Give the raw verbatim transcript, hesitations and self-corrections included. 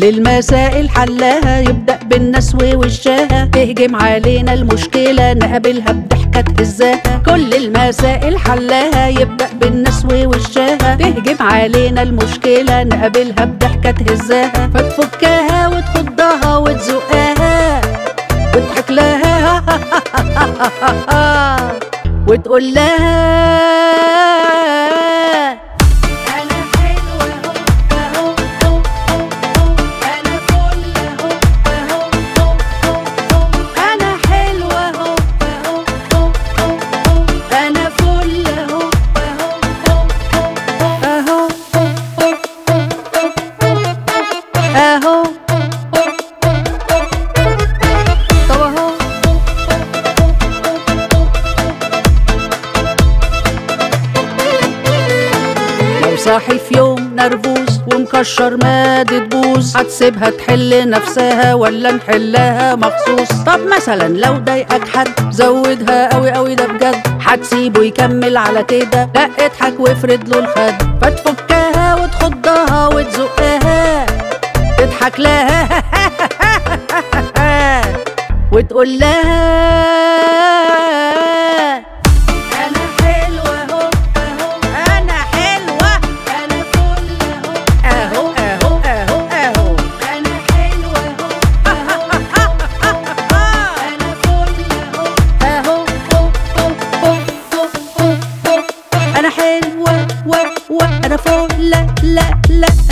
كل المسائل حلها يبدأ بالنسو وشها، تهجم علينا المشكلة نقابلها بضحكة تهزاها. كل المسائل حلها يبدأ بالنسو وشها، تهجم علينا المشكلة نقابلها بضحكة تهزاها. فتفكها وتخضها وتزقها وتضحك لها وتقول لها اهو. طب اهو. لو صاحي في يوم نرفوز ومكشر ما تبوظ، هتسيبها تحل نفسها ولا نحلها مخصوص؟ طب مثلا لو ضايقك حد زودها قوي قوي ده بجد، هتسيبه يكمل على كده؟ لا اضحك وافرد له الخد. فتفكها وتخضها وتزقها تضحك لها وتقول لها انا حلوه اهو اهو، انا حلوه، انا فل اهو اهو اهو اهو، انا حلوه اهو انا فل اهو اهو، انا حلوه و و انا فل لا لا لا